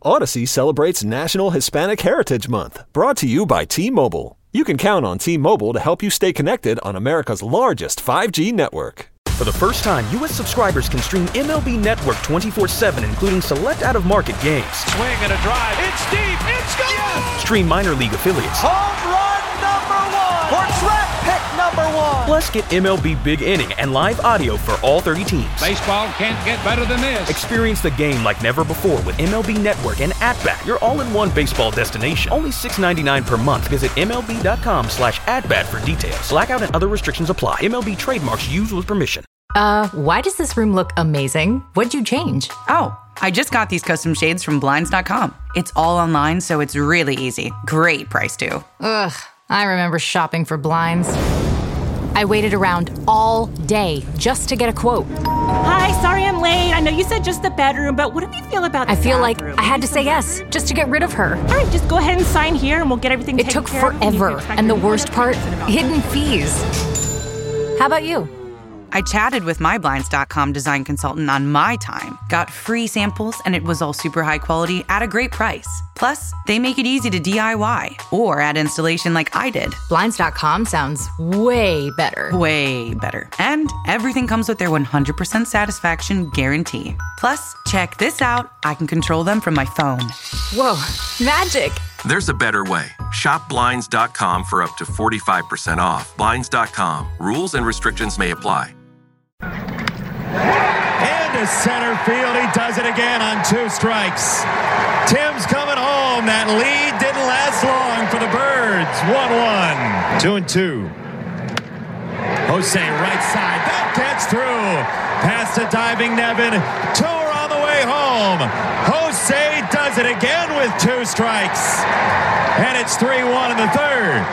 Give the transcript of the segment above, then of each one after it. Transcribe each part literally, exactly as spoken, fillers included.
Odyssey celebrates National Hispanic Heritage Month, brought to you by T-Mobile. You can count on T-Mobile to help you stay connected on America's largest five G network. For the first time, U S subscribers can stream M L B Network twenty-four seven, including select out-of-market games. Swing and a drive. It's deep. It's gone. Yes! Stream minor league affiliates. Home run number one. Or draft pick number one. Plus, get M L B Big Inning and live audio for all thirty teams. Baseball can't get better than this. Experience the game like never before with M L B Network and At-Bat, your all-in-one baseball destination. Only six dollars and ninety-nine cents per month. Visit MLB.com slash at-bat for details. Blackout and other restrictions apply. M L B trademarks used with permission. Uh, why does this room look amazing? What'd you change? Oh, I just got these custom shades from Blinds dot com. It's all online, so it's really easy. Great price, too. Ugh, I remember shopping for blinds. I waited around all day just to get a quote. Hi, sorry I'm late. I know you said just the bedroom, but what do you feel about the I feel bathroom? like I had to say yes, just to get rid of her. All right, just go ahead and sign here and we'll get everything It taken took care of. forever, and the worst part, hidden fees. How about you? I chatted with my Blinds dot com design consultant on my time, got free samples, and it was all super high quality at a great price. Plus, they make it easy to D I Y or add installation like I did. Blinds dot com sounds way better. Way better. And everything comes with their one hundred percent satisfaction guarantee. Plus, check this out. I can control them from my phone. Whoa, magic. There's a better way. Shop Blinds dot com for up to forty-five percent off. Blinds dot com. Rules and restrictions may apply. Into center field. He does it again on two strikes. Tim's coming home. That lead didn't last long for the Birds. one one. Two and two. Jose right side. That gets through. Past a diving Nevin. Two are on the way home. Jose does it again with two strikes. And it's three one in the third.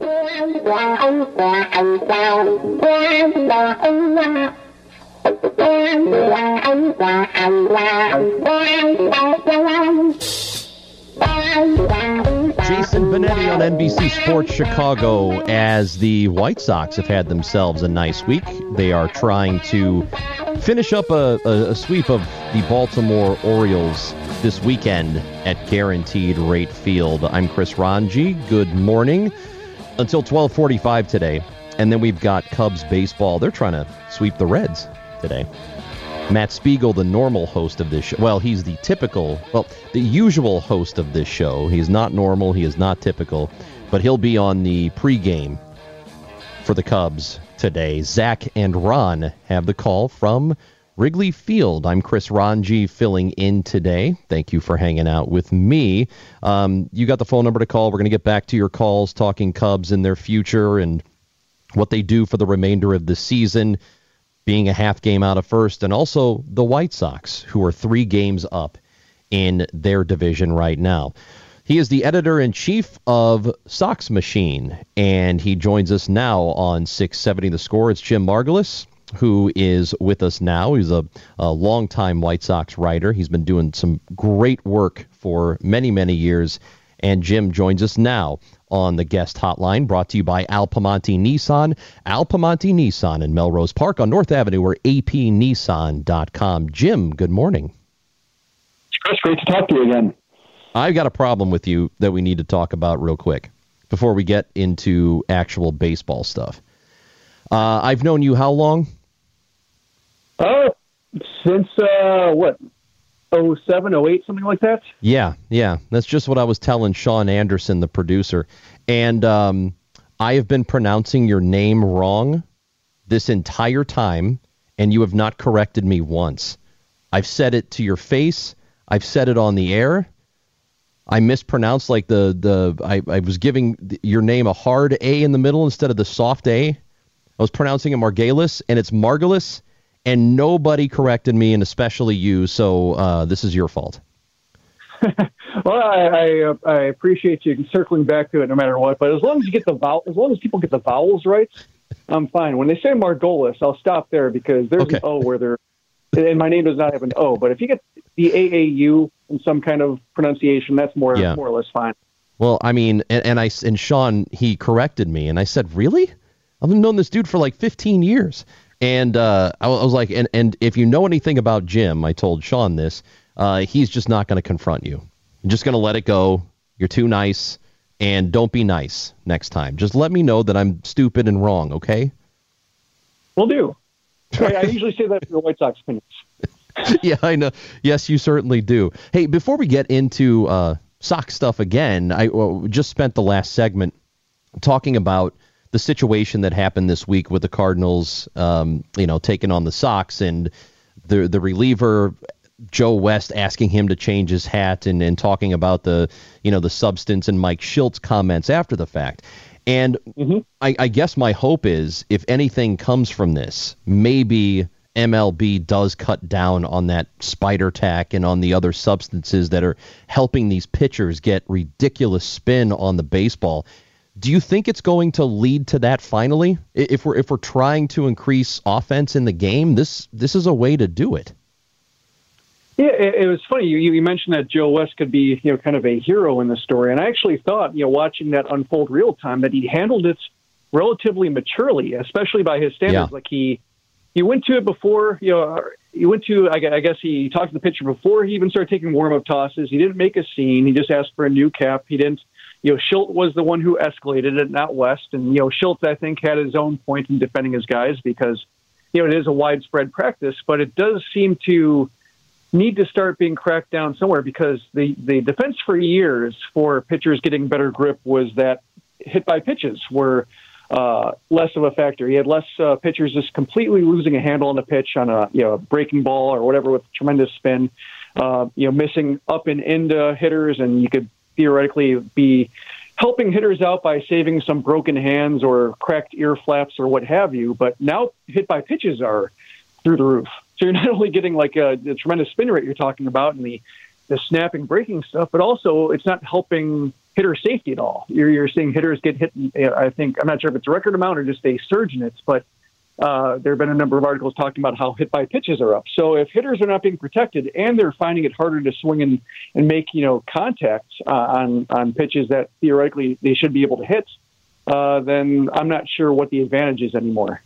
Jason Benetti on N B C Sports Chicago. As the White Sox have had themselves a nice week, they are trying to finish up a, a, a sweep of the Baltimore Orioles this weekend at Guaranteed Rate Field. I'm Chris Ranji. Good morning. Until twelve forty-five today. And then we've got Cubs baseball. They're trying to sweep the Reds today. Matt Spiegel, the normal host of this show. Well, he's the typical, well, the usual host of this show. He's not normal. He is not typical. But he'll be on the pregame for the Cubs today. Zach and Ron have the call from Wrigley Field. I'm Chris Ranji filling in today. Thank you for hanging out with me. Um, you got the phone number to call. We're going to get back to your calls, talking Cubs and their future and what they do for the remainder of the season, being a half game out of first, and also the White Sox, who are three games up in their division right now. He is the editor-in-chief of Sox Machine, and he joins us now on six seventy The Score. It's Jim Margalus, who is with us now. He's a, a longtime White Sox writer. He's been doing some great work for many, many years. And Jim joins us now on the guest hotline, brought to you by Al Piemonte Nissan. Al Piemonte Nissan in Melrose Park on North Avenue, or A P Nissan dot com. Jim, good morning. Chris, great to talk to you again. I've got a problem with you that we need to talk about real quick before we get into actual baseball stuff. Uh, I've known you how long? Oh, since, uh, what, oh seven, oh eight, something like that? Yeah, yeah. That's just what I was telling Sean Anderson, the producer. And um, I have been pronouncing your name wrong this entire time, and you have not corrected me once. I've said it to your face. I've said it on the air. I mispronounced, like the, the I, I was giving your name a hard A in the middle instead of the soft A. I was pronouncing it Margalus, and it's Margalus, and nobody corrected me, and especially you, so uh, this is your fault. Well, I I, uh, I appreciate you circling back to it no matter what, but as long as you get the vowel, as long as people get the vowels right, I'm fine. When they say Margolis, I'll stop there because there's okay. an O where there, and my name does not have an O, but if you get the A A U in some kind of pronunciation, that's more yeah. more or less fine. Well, I mean, and, and I and Sean, he corrected me, and I said, really? I've known this dude for like fifteen years. And uh, I was like, and, and if you know anything about Jim, I told Sean this, uh, he's just not going to confront you. I'm just going to let it go. You're too nice, and don't be nice next time. Just let me know that I'm stupid and wrong, okay? Will do. I, I usually say that for the White Sox opinions. Yeah, I know. Yes, you certainly do. Hey, before we get into uh, Sox stuff again, I well, just spent the last segment talking about the situation that happened this week with the Cardinals, um, you know, taking on the Sox, and the the reliever Joe West asking him to change his hat, and, and talking about the you know the substance and Mike Shilt's comments after the fact. And mm-hmm. I, I guess my hope is, if anything comes from this, maybe M L B does cut down on that spider tack and on the other substances that are helping these pitchers get ridiculous spin on the baseball. Do you think it's going to lead to that finally? If we're if we're trying to increase offense in the game, this this is a way to do it. Yeah, it, it was funny. You, you mentioned that Joe West could be, you know, kind of a hero in the story, and I actually thought, you know, watching that unfold real time, that he handled it relatively maturely, especially by his standards. Yeah. Like he he went to it before, you know, he went to, I guess he talked to the pitcher before he even started taking warm up tosses. He didn't make a scene. He just asked for a new cap. He didn't. You know, Schilt was the one who escalated it, not West. And, you know, Schilt, I think, had his own point in defending his guys because, you know, it is a widespread practice, but it does seem to need to start being cracked down somewhere, because the, the defense for years for pitchers getting better grip was that hit by pitches were uh, less of a factor. You had less uh, pitchers just completely losing a handle on the pitch on a, you know, breaking ball or whatever with tremendous spin, uh, you know, missing up and into hitters, and you could theoretically be helping hitters out by saving some broken hands or cracked ear flaps or what have you. But now hit by pitches are through the roof. So you're not only getting like a, a tremendous spin rate you're talking about and the, the snapping, breaking stuff, but also it's not helping hitter safety at all. You're, you're seeing hitters get hit. I think, I'm not sure if it's a record amount or just a surge in it, but uh, there have been a number of articles talking about how hit by pitches are up. So if hitters are not being protected and they're finding it harder to swing and, and make, you know, contact uh, on, on pitches that theoretically they should be able to hit, uh, then I'm not sure what the advantage is anymore.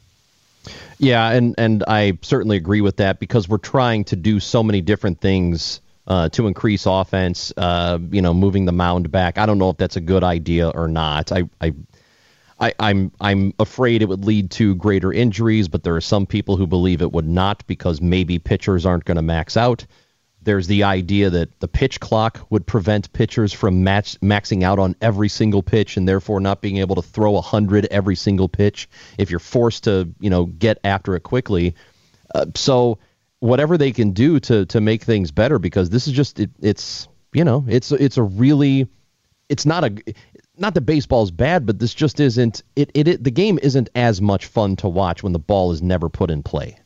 Yeah, and, and I certainly agree with that, because we're trying to do so many different things uh, to increase offense, uh, you know, moving the mound back. I don't know if that's a good idea or not. I, I, I, I'm I'm afraid it would lead to greater injuries, but there are some people who believe it would not, because maybe pitchers aren't going to max out. There's the idea that the pitch clock would prevent pitchers from match, maxing out on every single pitch and therefore not being able to throw one hundred every single pitch if you're forced to, you know, get after it quickly. Uh, so whatever they can do to to make things better, because this is just, it, it's, you know, it's it's a really, it's not a, not that baseball's bad, but this just isn't, it, it, it the game isn't as much fun to watch when the ball is never put in play.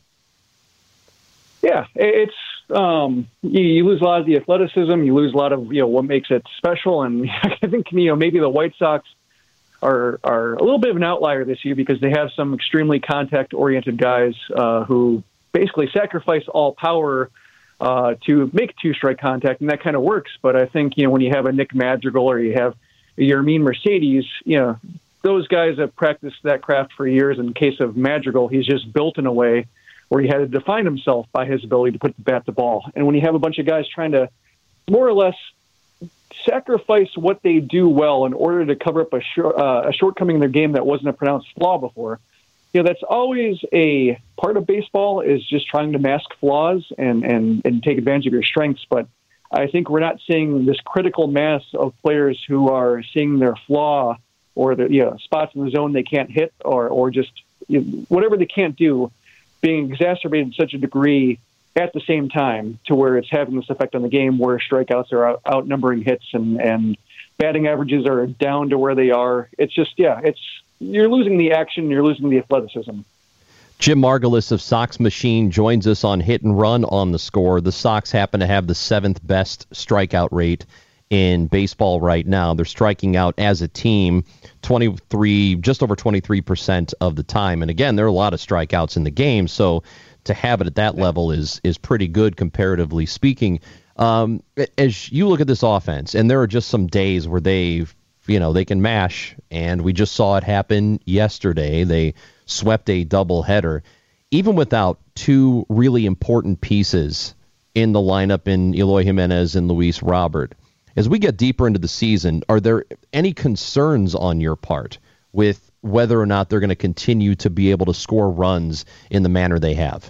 Yeah, it's, Um, you, you lose a lot of the athleticism. You lose a lot of, you know, what makes it special. And I think, you know, maybe the White Sox are are a little bit of an outlier this year, because they have some extremely contact-oriented guys uh, who basically sacrifice all power uh, to make two-strike contact, and that kind of works. But I think, you know, when you have a Nick Madrigal or you have Yermin Mercedes, you know, those guys have practiced that craft for years. In the case of Madrigal, he's just built in a way where he had to define himself by his ability to put the bat to ball. And when you have a bunch of guys trying to more or less sacrifice what they do well in order to cover up a, short, uh, a shortcoming in their game that wasn't a pronounced flaw before, you know, that's always a part of baseball, is just trying to mask flaws and, and, and take advantage of your strengths. But I think we're not seeing this critical mass of players who are seeing their flaw or the, you know, spots in the zone they can't hit, or, or just, you know, whatever they can't do, being exacerbated to such a degree at the same time to where it's having this effect on the game, where strikeouts are out, outnumbering hits and, and batting averages are down to where they are. It's just, yeah, it's, you're losing the action, you're losing the athleticism. Jim Margalus of Sox Machine joins us on Hit and Run on The Score. The Sox happen to have the seventh best strikeout rate in baseball right now. They're striking out as a team twenty-three, just over twenty-three percent of the time. And again, there are a lot of strikeouts in the game, so to have it at that level is is pretty good comparatively speaking. Um, as you look at this offense, and there are just some days where they, you know, they can mash, and we just saw it happen yesterday. They swept a doubleheader. Even without two really important pieces in the lineup in Eloy Jimenez and Luis Robert, As we get deeper into the season, are there any concerns on your part with whether or not they're going to continue to be able to score runs in the manner they have?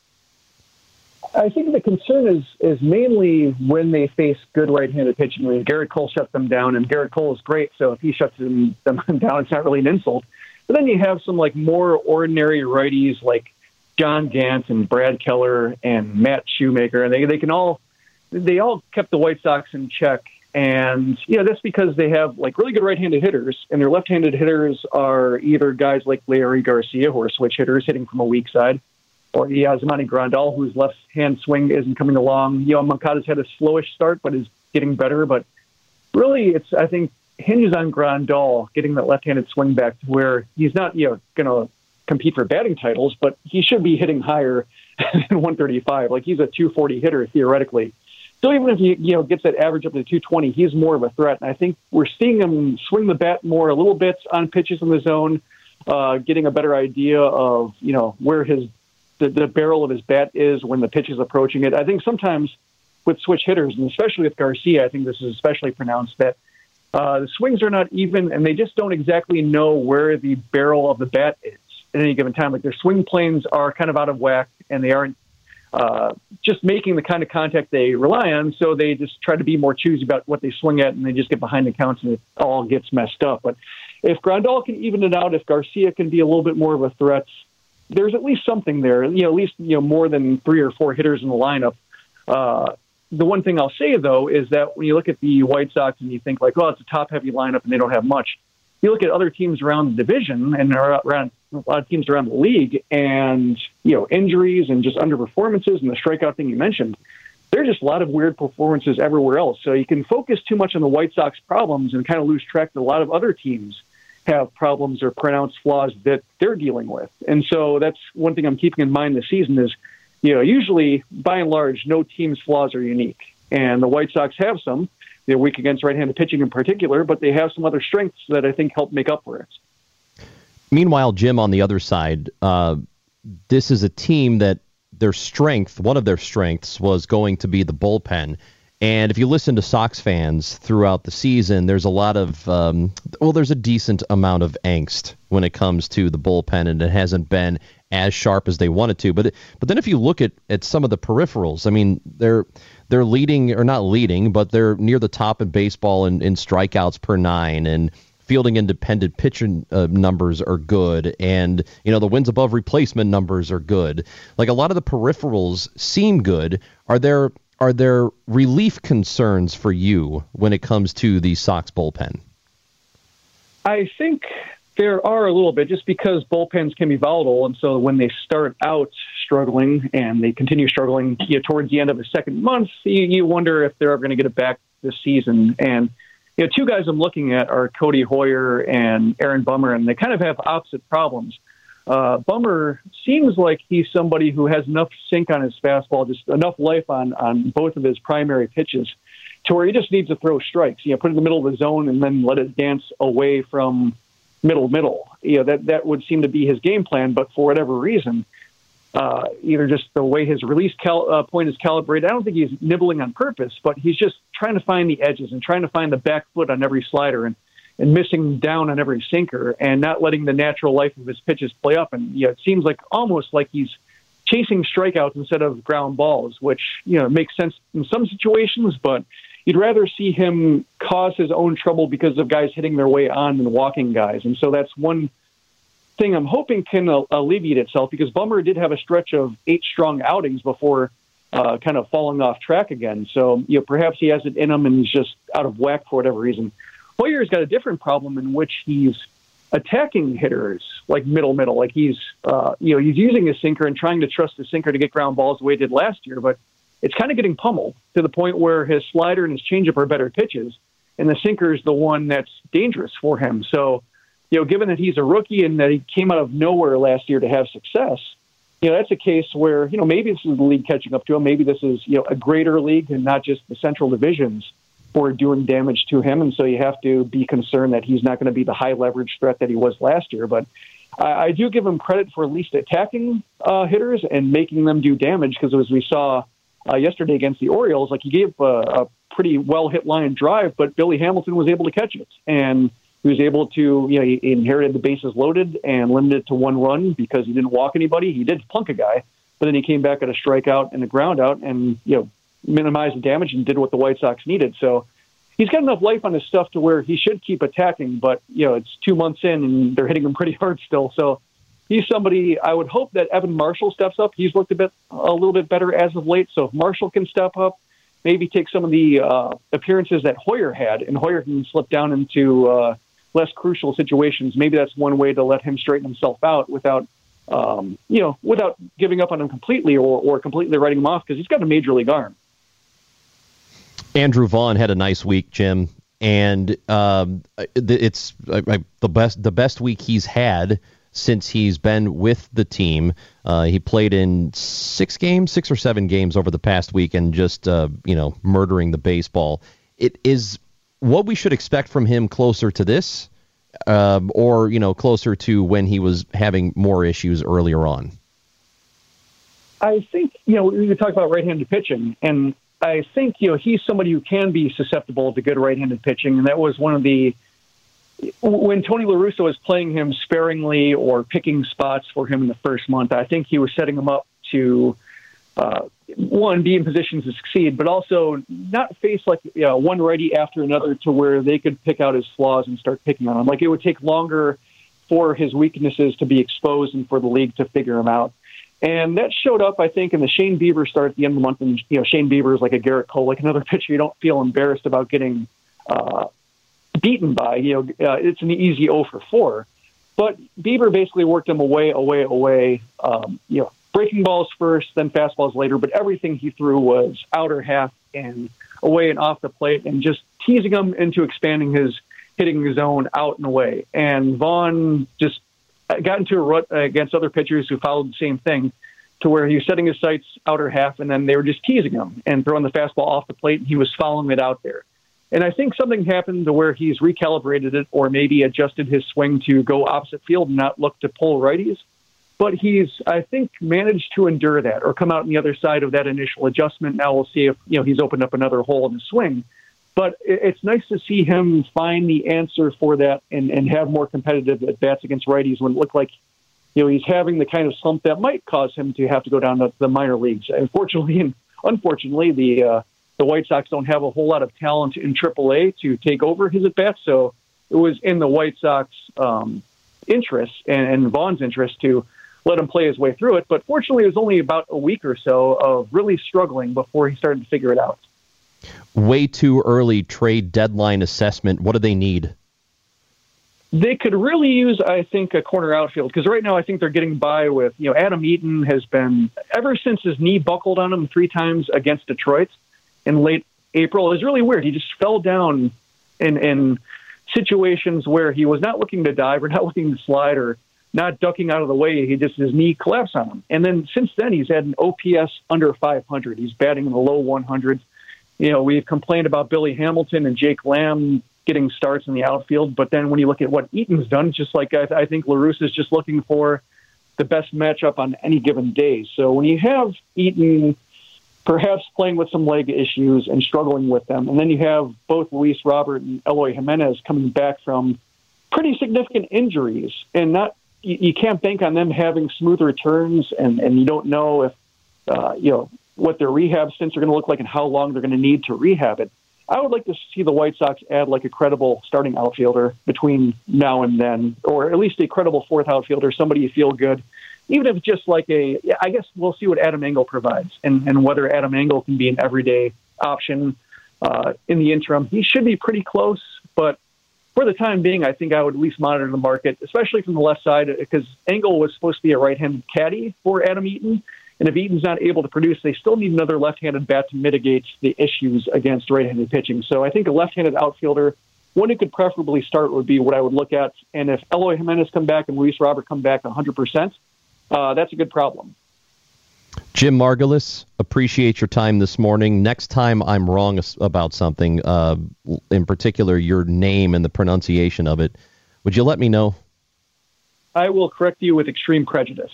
I think the concern is is mainly when they face good right-handed pitching. I mean, Garrett Cole shut them down, and Garrett Cole is great, so if he shuts them, them down, it's not really an insult. But then you have some like more ordinary righties like John Gant and Brad Keller and Matt Shoemaker, and they they can all they all kept the White Sox in check. And, you know, that's because they have, like, really good right-handed hitters, and their left-handed hitters are either guys like Larry Garcia, who are switch hitters hitting from a weak side, or Yasmani Grandal, whose left-hand swing isn't coming along. You know, Moncada's had a slowish start, but is getting better. But really, it's, I think, hinges on Grandal getting that left-handed swing back to where he's not, you know, going to compete for batting titles, but he should be hitting higher than one thirty-five. Like, he's a two forty hitter, theoretically. So even if he, you know, gets that average up to two twenty, he's more of a threat. And I think we're seeing him swing the bat more a little bit on pitches in the zone, uh, getting a better idea of, you know, where his the, the barrel of his bat is when the pitch is approaching it. I think sometimes with switch hitters, and especially with Garcia, I think this is especially pronounced, that uh, the swings are not even, and they just don't exactly know where the barrel of the bat is at any given time. Like, their swing planes are kind of out of whack, and they aren't Uh, just making the kind of contact they rely on, so they just try to be more choosy about what they swing at, and they just get behind the counts, and it all gets messed up. But if Grandal can even it out, if Garcia can be a little bit more of a threat, there's at least something there. You know, at least you know more than three or four hitters in the lineup. Uh, the one thing I'll say though is that when you look at the White Sox and you think like, well, it's a top-heavy lineup and they don't have much. You look at other teams around the division and around a lot of teams around the league, and you know injuries and just underperformances and the strikeout thing you mentioned. There are just a lot of weird performances everywhere else. So you can focus too much on the White Sox problems and kind of lose track that a lot of other teams have problems or pronounced flaws that they're dealing with. And so that's one thing I'm keeping in mind this season is, you know, usually by and large, no team's flaws are unique, and the White Sox have some. They're weak against right-handed pitching in particular, but they have some other strengths that I think help make up for it. Meanwhile, Jim, on the other side, uh, this is a team that their strength, one of their strengths, was going to be the bullpen. And if you listen to Sox fans throughout the season, there's a lot of, um, well, there's a decent amount of angst when it comes to the bullpen, and it hasn't been as sharp as they wanted to. But but then if you look at, at some of the peripherals, I mean, they're they're leading, or not leading, but they're near the top in baseball in, in strikeouts per nine, and fielding independent pitching uh, numbers are good, and you know the wins above replacement numbers are good. Like, a lot of the peripherals seem good. Are there are there relief concerns for you when it comes to the Sox bullpen? I think there are a little bit, just because bullpens can be volatile, and so when they start out struggling and they continue struggling, you know, towards the end of the second month, you, you wonder if they're ever going to get it back this season. And you know, two guys I'm looking at are Cody Hoyer and Aaron Bummer, and they kind of have opposite problems. Uh, Bummer seems like he's somebody who has enough sink on his fastball, just enough life on, on both of his primary pitches, to where he just needs to throw strikes. You know, put it in the middle of the zone and then let it dance away from middle middle. You know, that that would seem to be his game plan, but for whatever reason, uh, either just the way his release cal- uh, point is calibrated, I don't think he's nibbling on purpose, but he's just trying to find the edges and trying to find the back foot on every slider, and, and missing down on every sinker, and not letting the natural life of his pitches play up. And you know, it seems like almost like he's chasing strikeouts instead of ground balls, which, you know, makes sense in some situations, but you'd rather see him cause his own trouble because of guys hitting their way on than walking guys. And so that's one thing I'm hoping can uh, alleviate itself, because Bummer did have a stretch of eight strong outings before uh, kind of falling off track again. So, you know, perhaps he has it in him and he's just out of whack for whatever reason. Hoyer's got a different problem in which he's attacking hitters like middle middle, like he's uh, you know he's using his sinker and trying to trust his sinker to get ground balls the way he did last year, but it's kind of getting pummeled to the point where his slider and his changeup are better pitches, and the sinker is the one that's dangerous for him. So, you know, given that he's a rookie and that he came out of nowhere last year to have success, you know, that's a case where, you know, maybe this is the league catching up to him. Maybe this is, you know, a greater league and not just the central divisions for doing damage to him. And so you have to be concerned that he's not going to be the high leverage threat that he was last year. But I, I do give him credit for at least attacking uh, hitters and making them do damage, because as we saw Uh, yesterday against the Orioles, like he gave a, a pretty well hit line drive, but Billy Hamilton was able to catch it. And he was able to, you know, he inherited the bases loaded and limited it to one run because he didn't walk anybody. He did plunk a guy, but then he came back at a strikeout and a ground out and, you know, minimized the damage and did what the White Sox needed. So he's got enough life on his stuff to where he should keep attacking, but, you know, it's two months in and they're hitting him pretty hard still. So he's somebody I would hope that Evan Marshall steps up. He's looked a bit, a little bit better as of late. So if Marshall can step up, maybe take some of the uh, appearances that Hoyer had, and Hoyer can slip down into uh, less crucial situations. Maybe that's one way to let him straighten himself out without, um, you know, without giving up on him completely or, or completely writing him off, because he's got a major league arm. Andrew Vaughn had a nice week, Jim, and um, it's I, the best the best week he's had since he's been with the team. Uh, he played in six games, six or seven games over the past week, and just uh, you know murdering the baseball. It is what we should expect from him closer to this, um, or you know closer to when he was having more issues earlier on. I think you know we talk about right-handed pitching, and I think, you know, he's somebody who can be susceptible to good right-handed pitching, and that was one of the when Tony La Russa was playing him sparingly or picking spots for him in the first month. I think he was setting him up to uh, one, be in position to succeed, but also not face like you know, one righty after another to where they could pick out his flaws and start picking on him. Like it would take longer for his weaknesses to be exposed and for the league to figure him out. And that showed up, I think, in the Shane Bieber start at the end of the month. And, you know, Shane Bieber is like a Garrett Cole, like another pitcher you don't feel embarrassed about getting uh, beaten by. You know, uh, it's an easy oh for four. But Bieber basically worked him away, away, away, um, you know, breaking balls first, then fastballs later. But everything he threw was outer half and away and off the plate and just teasing him into expanding his hitting zone out and away. And Vaughn just got into a rut against other pitchers who followed the same thing, to where he was setting his sights outer half, and then they were just teasing him and throwing the fastball off the plate, and he was following it out there. And I think something happened to where he's recalibrated it or maybe adjusted his swing to go opposite field and not look to pull righties. But he's, I think, managed to endure that or come out on the other side of that initial adjustment. Now we'll see if you know he's opened up another hole in his swing. But it's nice to see him find the answer for that and, and have more competitive at-bats against righties when it looked like you know, he's having the kind of slump that might cause him to have to go down to the minor leagues. Unfortunately, and unfortunately, the uh, the White Sox don't have a whole lot of talent in triple A to take over his at-bats, so it was in the White Sox um, interest and, and Vaughn's interest to let him play his way through it. But fortunately, it was only about a week or so of really struggling before he started to figure it out. Way too early trade deadline assessment. What do they need? They could really use, I think, a corner outfield, because right now I think they're getting by with, you know, Adam Eaton has been, ever since his knee buckled on him three times against Detroit in late April, it was really weird. He just fell down in, in situations where he was not looking to dive or not looking to slide or not ducking out of the way. He just, his knee collapsed on him. And then since then, he's had an O P S under five hundred. He's batting in the low one hundreds. You know, we've complained about Billy Hamilton and Jake Lamb getting starts in the outfield, but then when you look at what Eaton's done, just like I, I think La Russa is just looking for the best matchup on any given day. So when you have Eaton perhaps playing with some leg issues and struggling with them, and then you have both Luis Robert and Eloy Jimenez coming back from pretty significant injuries, and not you, you can't bank on them having smooth returns, and, and you don't know if uh, you know what their rehab stints are going to look like and how long they're going to need to rehab it. I would like to see the White Sox add like a credible starting outfielder between now and then, or at least a credible fourth outfielder, somebody you feel good, even if it's just like a, I guess we'll see what Adam Engel provides and, and whether Adam Engel can be an everyday option uh, in the interim. He should be pretty close, but for the time being, I think I would at least monitor the market, especially from the left side, because Engel was supposed to be a right-handed caddy for Adam Eaton. And if Eaton's not able to produce, they still need another left-handed bat to mitigate the issues against right-handed pitching. So I think a left-handed outfielder, one who could preferably start, would be what I would look at. And if Eloy Jimenez come back and Luis Robert come back one hundred percent, uh, that's a good problem. Jim Margalus, appreciate your time this morning. Next time I'm wrong about something, uh, in particular your name and the pronunciation of it, would you let me know? I will correct you with extreme prejudice.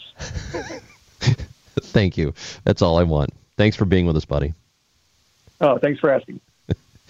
Thank you. That's all I want. Thanks for being with us, buddy. Oh, thanks for asking.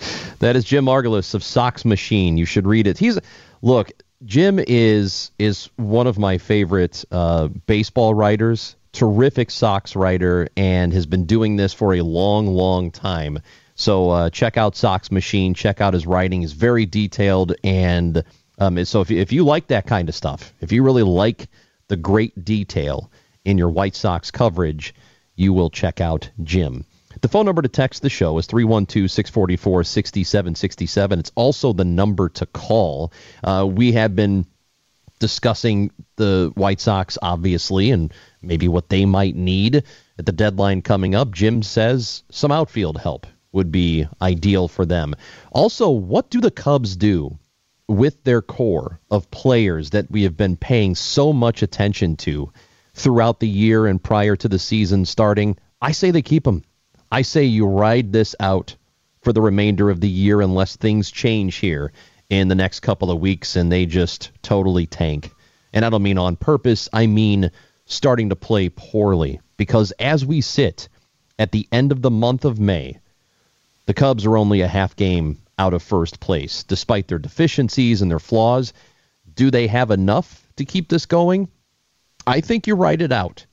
That is Jim Margulis of Sox Machine. You should read it. He's look, Jim is is one of my favorite uh, baseball writers, terrific Sox writer, and has been doing this for a long, long time. So uh, check out Sox Machine. Check out his writing. He's very detailed, and um, so if you, if you like that kind of stuff, if you really like the great detail in your White Sox coverage, you will check out Jim. The phone number to text the show is three one two, six four four, six seven six seven. It's also the number to call. Uh, we have been discussing the White Sox, obviously, and maybe what they might need at the deadline coming up. Jim says some outfield help would be ideal for them. Also, what do the Cubs do with their core of players that we have been paying so much attention to throughout the year and prior to the season starting? I say they keep them. I say you ride this out for the remainder of the year unless things change here in the next couple of weeks and they just totally tank. And I don't mean on purpose. I mean starting to play poorly. Because as we sit at the end of the month of May, the Cubs are only a half game out of first place. Despite their deficiencies and their flaws, do they have enough to keep this going? I think you ride it out.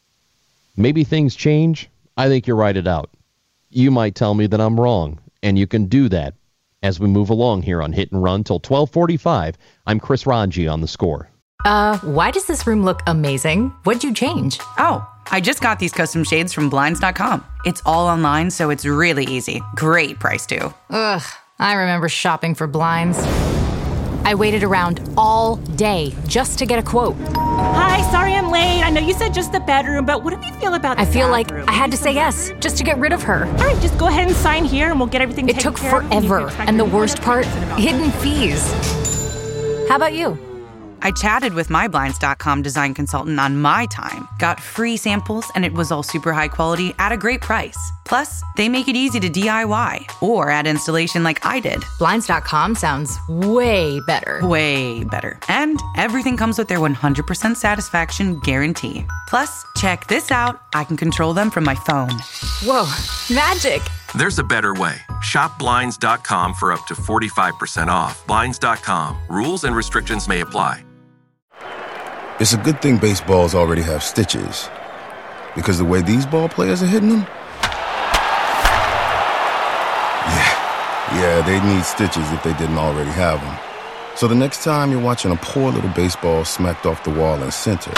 Maybe things change. I think you ride it out. You might tell me that I'm wrong, and you can do that as we move along here on Hit and Run till twelve forty-five. I'm Chris Ranji on The Score. Uh, why does this room look amazing? What'd you change? Oh, I just got these custom shades from Blinds dot com. It's all online, so it's really easy. Great price, too. Ugh, I remember shopping for blinds. I waited around all day just to get a quote. Hi, sorry I'm late. I know you said just the bedroom, but what do you feel about the I feel bathroom? like I had to say yes just to get rid of her. All right, just go ahead and sign here and we'll get everything It taken took care of. forever, and the worst part, hidden fees. How about you? I chatted with my Blinds dot com design consultant on my time, got free samples, and it was all super high quality at a great price. Plus, they make it easy to D I Y or add installation like I did. Blinds dot com sounds way better. Way better. And everything comes with their one hundred percent satisfaction guarantee. Plus, check this out. I can control them from my phone. Whoa, magic. There's a better way. Shop Blinds dot com for up to forty-five percent off. Blinds dot com. Rules and restrictions may apply. It's a good thing baseballs already have stitches. Because the way these ball players are hitting them? Yeah, yeah, they'd need stitches if they didn't already have them. So the next time you're watching a poor little baseball smacked off the wall in center,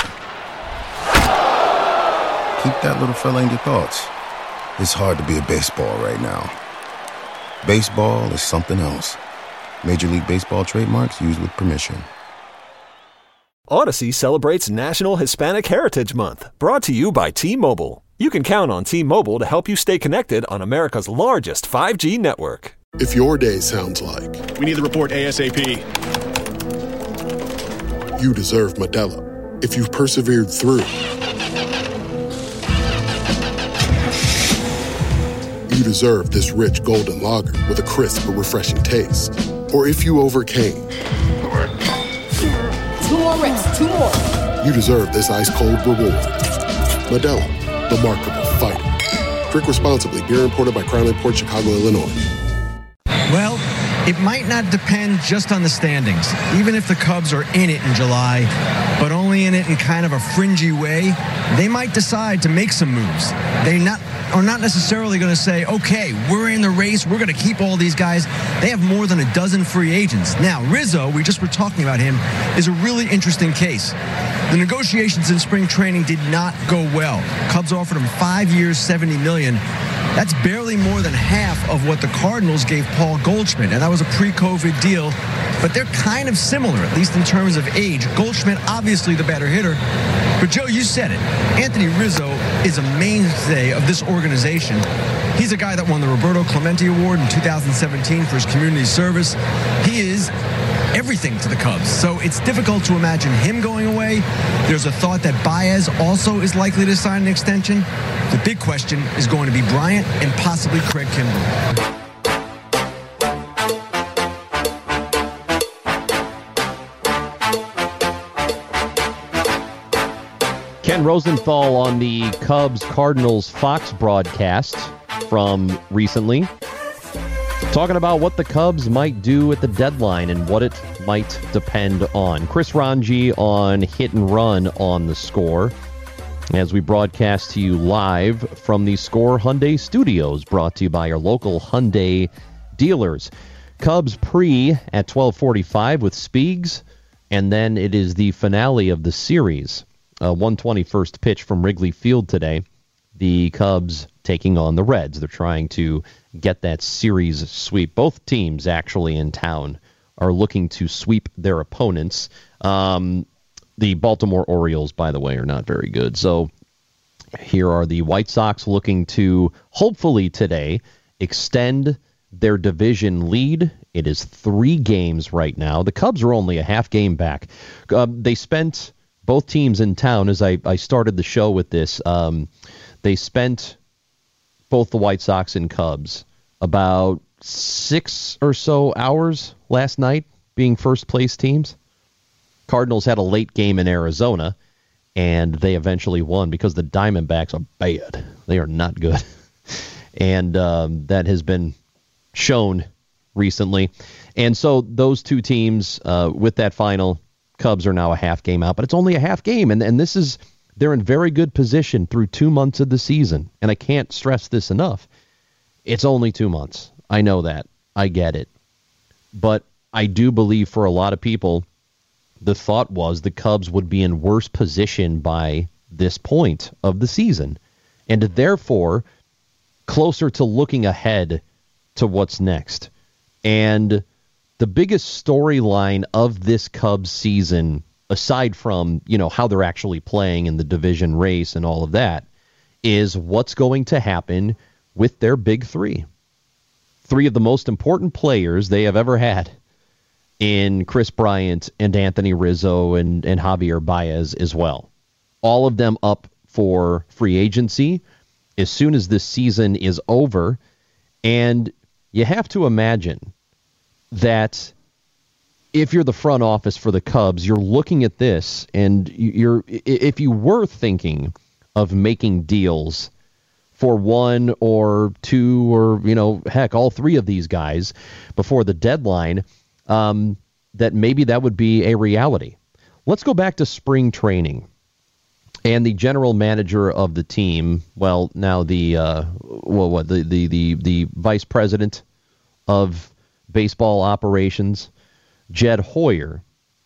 keep that little fella in your thoughts. It's hard to be a baseball right now. Baseball is something else. Major League Baseball trademarks used with permission. Odyssey celebrates National Hispanic Heritage Month, brought to you by T-Mobile. You can count on T-Mobile to help you stay connected on America's largest five G network. If your day sounds like... We need the report ASAP. You deserve Modelo. If you've persevered through... You deserve this rich golden lager with a crisp but refreshing taste. Or if you overcame... Two more reps, two more. You deserve this ice-cold reward. Modelo, the Remarkable Fighter. Drink responsibly. Beer imported by Crown Port Chicago, Illinois. Well, it might not depend just on the standings, even if the Cubs are in it in July, but only in it in kind of a fringy way. They might decide to make some moves. They not are not necessarily going to say, okay, we're in the race, we're going to keep all these guys. They have more than a dozen free agents. Now, Rizzo, we just were talking about him, is a really interesting case. The negotiations in spring training did not go well. Cubs offered him five years, seventy million dollars. That's barely more than half of what the Cardinals gave Paul Goldschmidt, and that was a pre-COVID deal. But they're kind of similar, at least in terms of age. Goldschmidt, obviously the better hitter. But, Joe, you said it. Anthony Rizzo is a mainstay of this organization. He's a guy that won the Roberto Clemente Award in two thousand seventeen for his community service. He is everything to the Cubs. So it's difficult to imagine him going away. There's a thought that Baez also is likely to sign an extension. The big question is going to be Bryant and possibly Craig Kimbrel. Ken Rosenthal on the Cubs-Cardinals Fox broadcast from recently. Talking about what the Cubs might do at the deadline and what it might depend on. Chris Ranji on Hit and Run on The Score as we broadcast to you live from the Score Hyundai Studios, brought to you by your local Hyundai dealers. Cubs pre at twelve forty-five with Speegs, and then it is the finale of the series. Uh, one twenty-first pitch from Wrigley Field today. The Cubs taking on the Reds. They're trying to get that series sweep. Both teams actually in town are looking to sweep their opponents. Um, the Baltimore Orioles, by the way, are not very good. So here are the White Sox looking to, hopefully today, extend their division lead. It is three games right now. The Cubs are only a half game back. Uh, they spent, both teams in town, as I, I started the show with this, um, they spent, both the White Sox and Cubs, about six or so hours last night being first place teams. Cardinals had a late game in Arizona, and they eventually won because the Diamondbacks are bad. They are not good. And um, that has been shown recently. And so those two teams, uh, with that final, Cubs are now a half game out, but it's only a half game. And, and this is, they're in very good position through two months of the season. And I can't stress this enough. It's only two months. I know that. I get it. But I do believe for a lot of people, the thought was the Cubs would be in worse position by this point of the season. And therefore, closer to looking ahead to what's next. And the biggest storyline of this Cubs season, aside from, you know, how they're actually playing in the division race and all of that, is what's going to happen with their big three. Three of the most important players they have ever had in Chris Bryant and Anthony Rizzo and, and Javier Baez as well. All of them up for free agency as soon as this season is over. And you have to imagine that if you're the front office for the Cubs, you're looking at this, and you're if you were thinking of making deals for one or two or, you know, heck, all three of these guys before the deadline, um, that maybe that would be a reality. Let's go back to spring training. And the general manager of the team, well, now the uh, well, what the, the the the vice president of baseball operations, Jed Hoyer,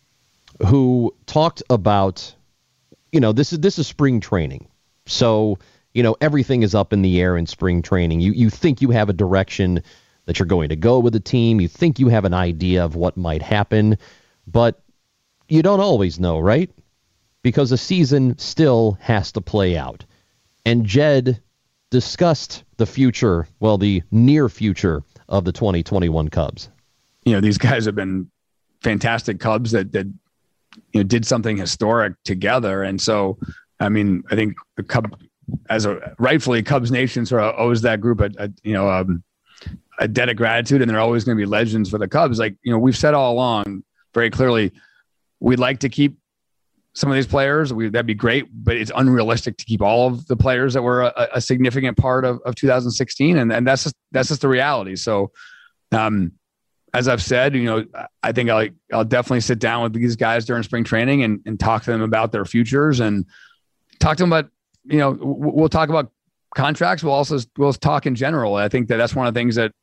who talked about, you know, this is this is spring training, so you know everything is up in the air in spring training. You you think you have a direction that you're going to go with the team. You think you have an idea of what might happen, but you don't always know, right? Because the season still has to play out. And Jed discussed the future, well, the near future of the twenty twenty-one Cubs. You know, these guys have been fantastic Cubs that, that you know, did something historic together. And so, I mean, I think the Cub, as a rightfully Cubs Nation sort of owes that group a, a you know, um, a debt of gratitude, and they're always going to be legends for the Cubs. Like, you know, we've said all along very clearly, we'd like to keep some of these players. We, that'd be great, but it's unrealistic to keep all of the players that were a, a significant part of, of two thousand sixteen. And, and that's just, that's just the reality. So, um, as I've said, you know, I think I'll, I'll definitely sit down with these guys during spring training and, and talk to them about their futures and talk to them about, you know, we'll talk about contracts. We'll also, we'll talk in general. I think that that's one of the things that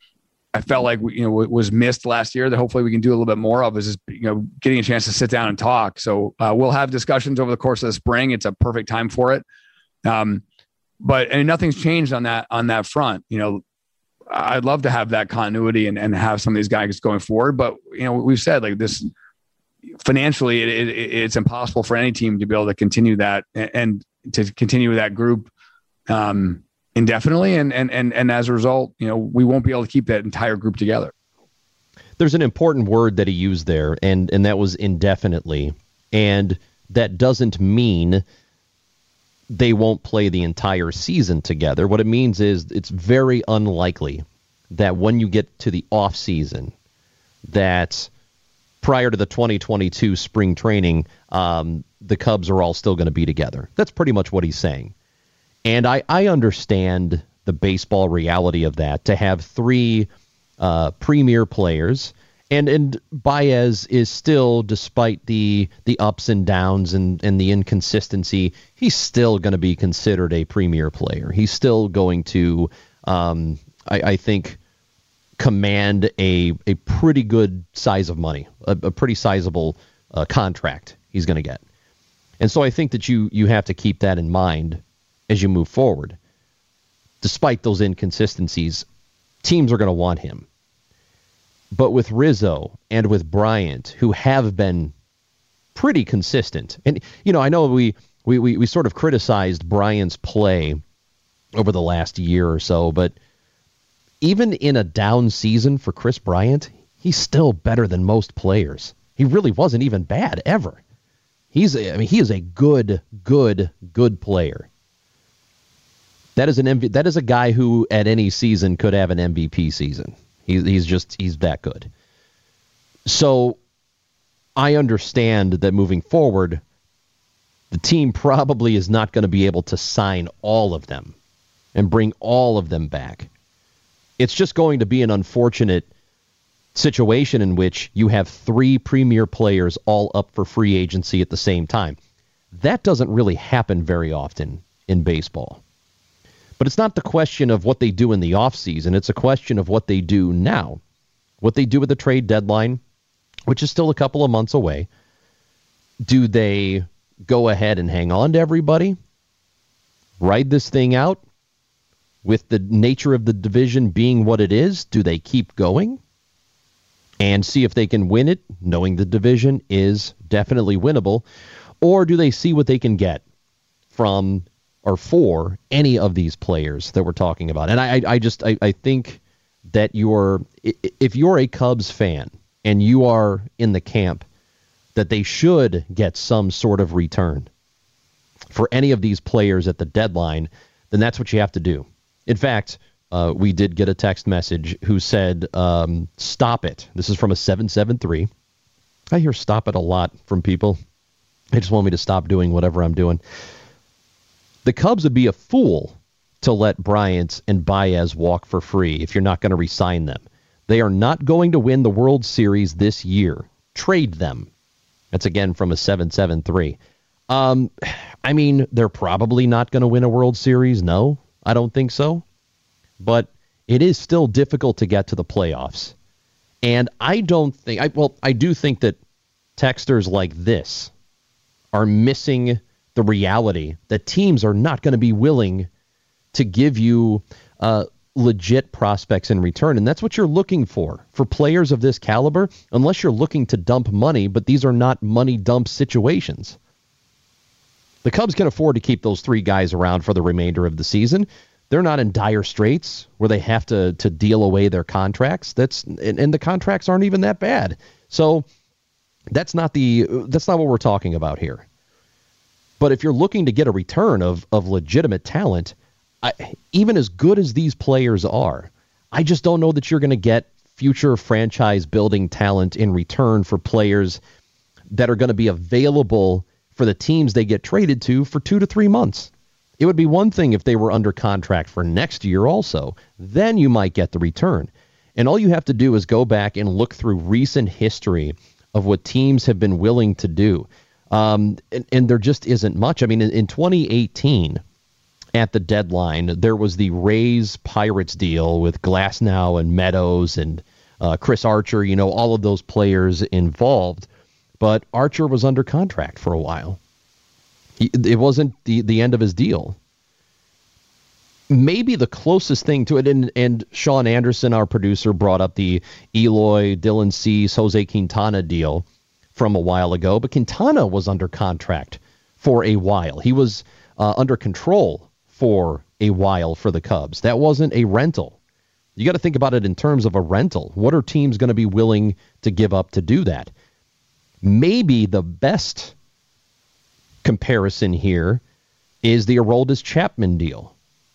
I felt like, you know, was missed last year that hopefully we can do a little bit more of, is just, you know, getting a chance to sit down and talk. So uh, we'll have discussions over the course of the spring. It's a perfect time for it. Um, but, and nothing's changed on that, on that front. You know, I'd love to have that continuity and, and have some of these guys going forward, but you know, we've said like this financially, it, it, it's impossible for any team to be able to continue that and, and to continue that group, um, indefinitely. And, and, and, and as a result, you know, we won't be able to keep that entire group together. There's an important word that he used there, and, and that was indefinitely. And that doesn't mean they won't play the entire season together. What it means is it's very unlikely that when you get to the off season, that prior to the twenty twenty-two spring training, um, the Cubs are all still going to be together. That's pretty much what he's saying. And I, I understand the baseball reality of that, to have three uh, premier players. And and Baez is still, despite the the ups and downs and, and the inconsistency, he's still going to be considered a premier player. He's still going to, um, I, I think, command a a pretty good size of money, a, a pretty sizable uh, contract he's going to get. And so I think that you you have to keep that in mind as you move forward. Despite those inconsistencies, teams are going to want him. But with Rizzo and with Bryant, who have been pretty consistent, and, you know, I know we, we, we, we sort of criticized Bryant's play over the last year or so, but even in a down season for Chris Bryant, he's still better than most players. He really wasn't even bad ever. He's, I mean, he is a good, good, good player. That is an M V P, that is a guy who at any season could have an M V P season. He's he's just he's that good. So I understand that moving forward, the team probably is not going to be able to sign all of them and bring all of them back. It's just going to be an unfortunate situation in which you have three premier players all up for free agency at the same time. That doesn't really happen very often in baseball. But it's not the question of what they do in the offseason. It's a question of what they do now. What they do with the trade deadline, which is still a couple of months away. Do they go ahead and hang on to everybody? Ride this thing out? With the nature of the division being what it is, do they keep going? And see if they can win it, knowing the division is definitely winnable? Or do they see what they can get from or for any of these players that we're talking about? And I, I just, I, I think that you're, if you're a Cubs fan and you are in the camp that they should get some sort of return for any of these players at the deadline, then that's what you have to do. In fact, uh, we did get a text message who said, um, stop it. This is from a seven seven three. I hear stop it a lot from people. They just want me to stop doing whatever I'm doing. The Cubs would be a fool to let Bryant and Baez walk for free if you're not going to re-sign them. They are not going to win the World Series this year. Trade them. That's again from a seven seven three. Um, I mean, they're probably not going to win a World Series. No, I don't think so. But it is still difficult to get to the playoffs. And I don't think, I, well, I do think that texters like this are missing the reality that teams are not going to be willing to give you uh, legit prospects in return. And that's what you're looking for. For players of this caliber, unless you're looking to dump money, but these are not money dump situations. The Cubs can afford to keep those three guys around for the remainder of the season. They're not in dire straits where they have to to deal away their contracts. That's and, and the contracts aren't even that bad. So that's not the that's not what we're talking about here. But if you're looking to get a return of of legitimate talent, I, even as good as these players are, I just don't know that you're going to get future franchise building talent in return for players that are going to be available for the teams they get traded to for two to three months. It would be one thing if they were under contract for next year also. Then you might get the return. And all you have to do is go back and look through recent history of what teams have been willing to do. Um, and, and there just isn't much. I mean, in, in twenty eighteen, at the deadline, there was the Rays-Pirates deal with Glasnow and Meadows and uh, Chris Archer, you know, all of those players involved. But Archer was under contract for a while. It wasn't the, the end of his deal. Maybe the closest thing to it, and, and Sean Anderson, our producer, brought up the Eloy, Dylan Cease, Jose Quintana deal from a while ago, but Quintana was under contract for a while. He was uh, under control for a while for the Cubs. That wasn't a rental. You got to think about it in terms of a rental. What are teams going to be willing to give up to do that? Maybe the best comparison here is the Aroldis Chapman deal,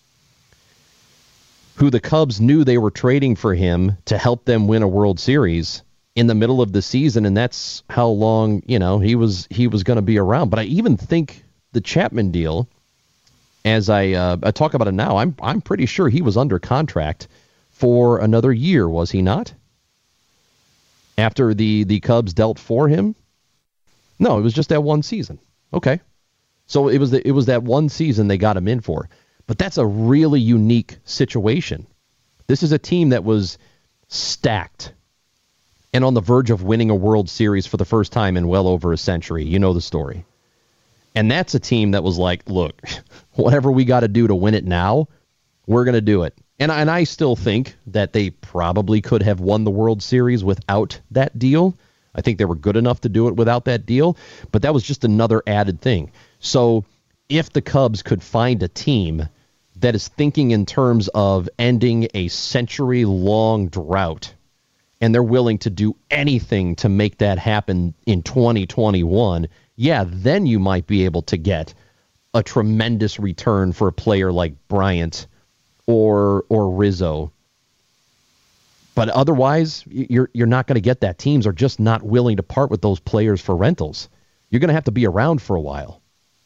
who the Cubs knew they were trading for him to help them win a World Series in the middle of the season, and that's how long, you know, he was he was going to be around. But I even think the Chapman deal, as I uh, I talk about it now, I'm I'm pretty sure he was under contract for another year, was he not? After the, the Cubs dealt for him? No, it was just that one season. Okay. So it was the, it was that one season they got him in for. But that's a really unique situation. This is a team that was stacked and on the verge of winning a World Series for the first time in well over a century. You know the story. And that's a team that was like, look, whatever we got to do to win it now, we're going to do it. And, and I still think that they probably could have won the World Series without that deal. I think they were good enough to do it without that deal, but that was just another added thing. So if the Cubs could find a team that is thinking in terms of ending a century-long drought, and they're willing to do anything to make that happen in twenty twenty-one, yeah, then you might be able to get a tremendous return for a player like Bryant or or Rizzo. But otherwise, you're you're not going to get that. Teams are just not willing to part with those players for rentals. You're going to have to be around for a while.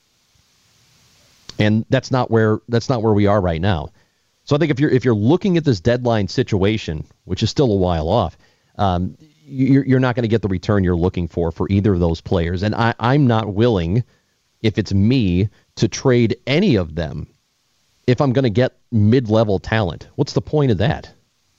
And that's not where that's not where we are right now. So I think if you're if you're looking at this deadline situation, which is still a while off, um, you're you're not going to get the return you're looking for for either of those players. And I, I'm not willing, if it's me, to trade any of them if I'm going to get mid-level talent. What's the point of that?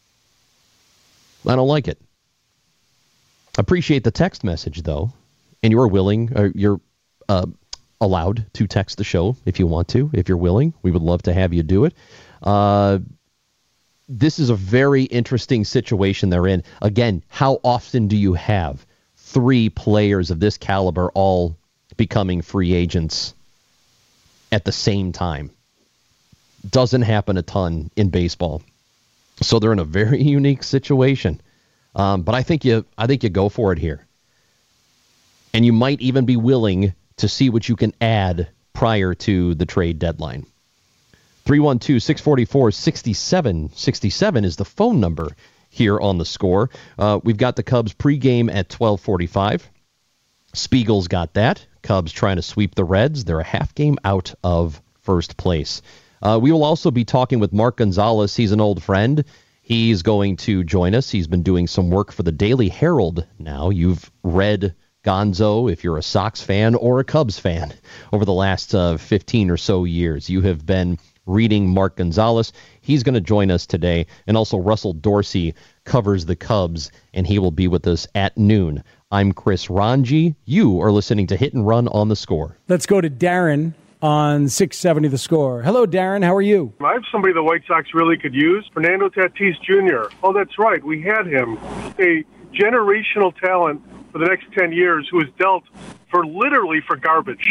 I don't like it. Appreciate the text message, though. And you're willing, or you're uh, allowed to text the show if you want to, if you're willing. We would love to have you do it. Uh, this is a very interesting situation they're in. Again, how often do you have three players of this caliber all becoming free agents at the same time? Doesn't happen a ton in baseball. So they're in a very unique situation. Um, but I think you I think you go for it here. And you might even be willing to see what you can add prior to the trade deadline. three one two, six four four, six seven six seven is the phone number here on The Score. Uh, we've got the Cubs pregame at twelve forty-five. Spiegel's got that. Cubs trying to sweep the Reds. They're a half game out of first place. Uh, we will also be talking with Mark Gonzalez. He's an old friend. He's going to join us. He's been doing some work for the Daily Herald now. You've read Gonzo if you're a Sox fan or a Cubs fan over the last uh, fifteen or so years. You have been reading Mark Gonzalez. He's going to join us today. And also Russell Dorsey covers the Cubs, and he will be with us at noon. I'm Chris Ranji. You are listening to Hit and Run on The Score. Let's go to Darren on six seventy The Score. Hello, Darren. How are you? I have somebody the White Sox really could use. Fernando Tatis Junior Oh, that's right. We had him. A generational talent for the next ten years who was dealt for literally for garbage.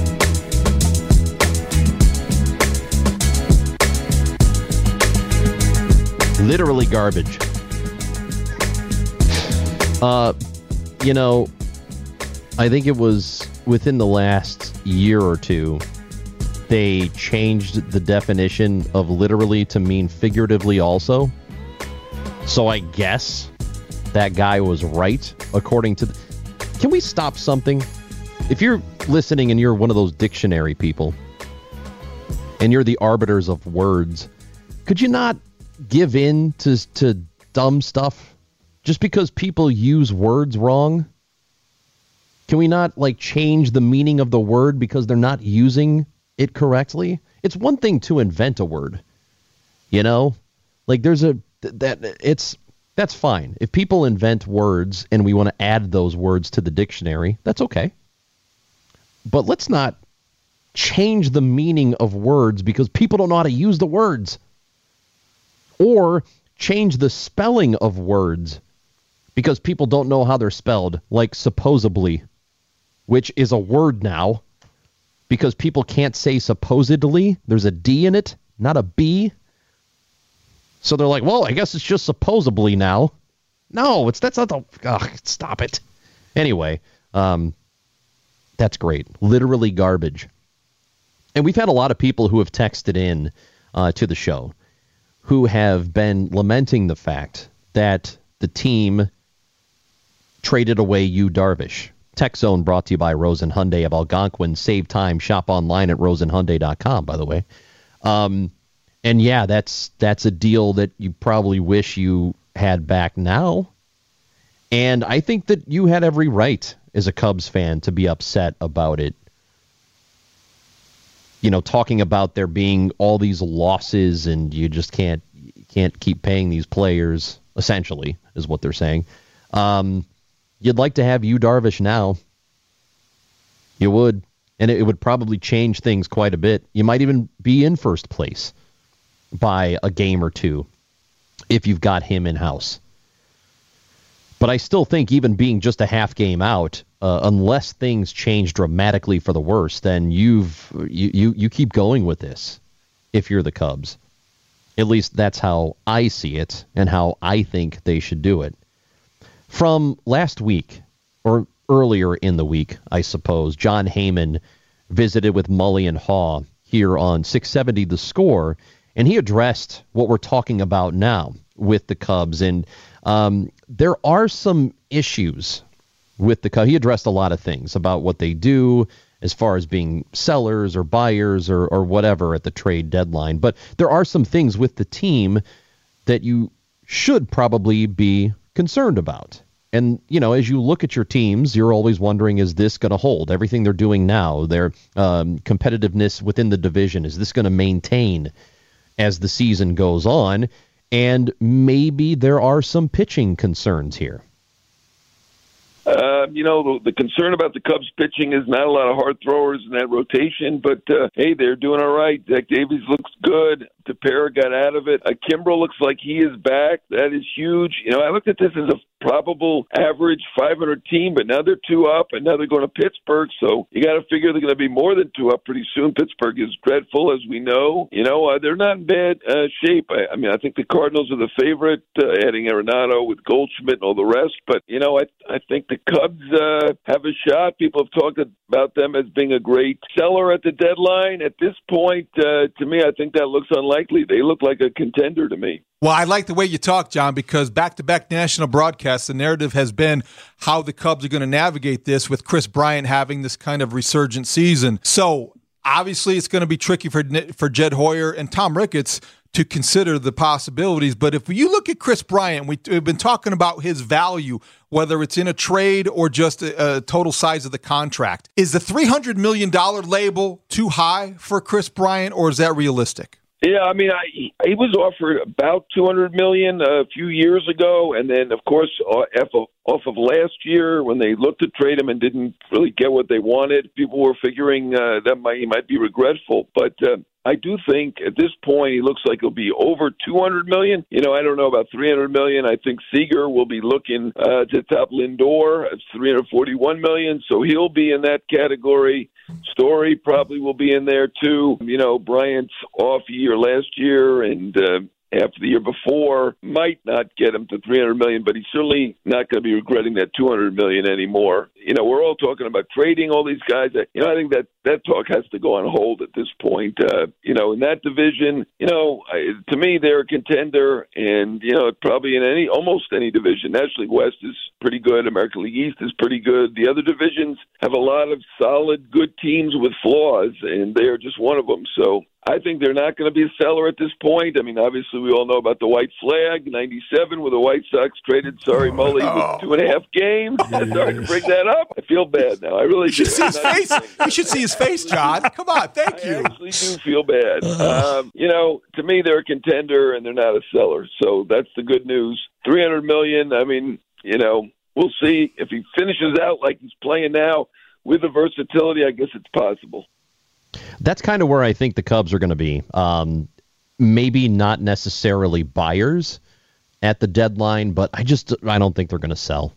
Literally garbage. Uh, you know, I think it was within the last year or two, they changed the definition of literally to mean figuratively also. So I guess that guy was right, according to... The, can we stop something? If you're listening and you're one of those dictionary people, and you're the arbiters of words, could you not give in to, to dumb stuff just because people use words wrong? Can we not, like, change the meaning of the word because they're not using it correctly? It's one thing to invent a word, you know? Like, there's a... that it's... That's fine. If people invent words and we want to add those words to the dictionary, that's okay. But let's not change the meaning of words because people don't know how to use the words. Or change the spelling of words because people don't know how they're spelled, like supposedly, which is a word now because people can't say supposedly. There's a D in it, not a B. So they're like, well, I guess it's just supposedly now. No, it's that's not the... Ugh, stop it. Anyway, um, that's great. Literally garbage. And we've had a lot of people who have texted in uh, to the show who have been lamenting the fact that the team traded away Yu Darvish. Tech Zone brought to you by Rosen Hyundai of Algonquin. Save time. Shop online at rosen hyundai dot com, by the way. Um... And yeah, that's that's a deal that you probably wish you had back now. And I think that you had every right as a Cubs fan to be upset about it. You know, talking about there being all these losses and you just can't you can't keep paying these players, essentially, is what they're saying. Um, you'd like to have Yu Darvish now. You would. And it, it would probably change things quite a bit. You might even be in first place by a game or two if you've got him in-house. But I still think even being just a half game out, uh, unless things change dramatically for the worse, then you've you, you you keep going with this if you're the Cubs. At least that's how I see it and how I think they should do it. From last week, or earlier in the week, I suppose, John Heyman visited with Mully and Haw here on six seventy The Score, and he addressed what we're talking about now with the Cubs. And um, there are some issues with the Cubs. He addressed a lot of things about what they do as far as being sellers or buyers or, or whatever at the trade deadline. But there are some things with the team that you should probably be concerned about. And, you know, as you look at your teams, you're always wondering, is this going to hold? Everything they're doing now, their um, competitiveness within the division, is this going to maintain as the season goes on? And maybe there are some pitching concerns here. Uh, you know, the, the concern about the Cubs pitching is not a lot of hard throwers in that rotation, but, uh, hey, they're doing all right. Zach Davies looks good. Tepera got out of it. Uh, Kimbrel looks like he is back. That is huge. You know, I looked at this as a probable average five hundred team, but now they're two up, and now they're going to Pittsburgh, so you got to figure they're going to be more than two up pretty soon. Pittsburgh is dreadful, as we know. You know, uh, they're not in bad uh, shape. I, I mean, I think the Cardinals are the favorite, uh, adding Arenado with Goldschmidt and all the rest, but, you know, I, I think the Cubs uh, have a shot. People have talked about them as being a great seller at the deadline. At this point, uh, to me, I think that looks unlikely. They look like a contender to me. Well, I like the way you talk, John, because back-to-back national broadcasts, the narrative has been how the Cubs are going to navigate this with Chris Bryant having this kind of resurgent season. So obviously it's going to be tricky for for Jed Hoyer and Tom Ricketts to consider the possibilities. But if you look at Chris Bryant, we've been talking about his value, whether it's in a trade or just a, a total size of the contract. Is the three hundred million dollars label too high for Chris Bryant, or is that realistic? Yeah, I mean, I, he was offered about two hundred million dollars a few years ago, and then, of course, off of last year when they looked to trade him and didn't really get what they wanted, people were figuring uh, that might, he might be regretful. But uh, I do think at this point he looks like he'll be over two hundred million dollars. You know, I don't know about three hundred million dollars. I think Seager will be looking uh, to top Lindor at three hundred forty-one million dollars, so he'll be in that category. Story probably will be in there too. You know, Bryant's off year last year and uh, after the year before might not get him to three hundred million dollars, but he's certainly not going to be regretting that two hundred million dollars anymore. You know, we're all talking about trading all these guys. You know, I think that that talk has to go on hold at this point. Uh, you know, in that division, you know, I, to me, they're a contender, and, you know, probably in any, almost any division. National League West is pretty good. American League East is pretty good. The other divisions have a lot of solid, good teams with flaws, and they're just one of them. So I think they're not going to be a seller at this point. I mean, obviously, we all know about the white flag, ninety-seven, where the White Sox traded, sorry, Mully, with two and a half games. Sorry to bring that up. I feel bad now. I really you should do. see his face. You should see his face, John. Come on, thank you. I actually do feel bad. Um, you know, to me, they're a contender, and they're not a seller. So that's the good news. three hundred million dollars, I mean, you know, we'll see. If he finishes out like he's playing now with the versatility, I guess it's possible. That's kind of where I think the Cubs are going to be. Um, maybe not necessarily buyers at the deadline, but I just I don't think they're going to sell.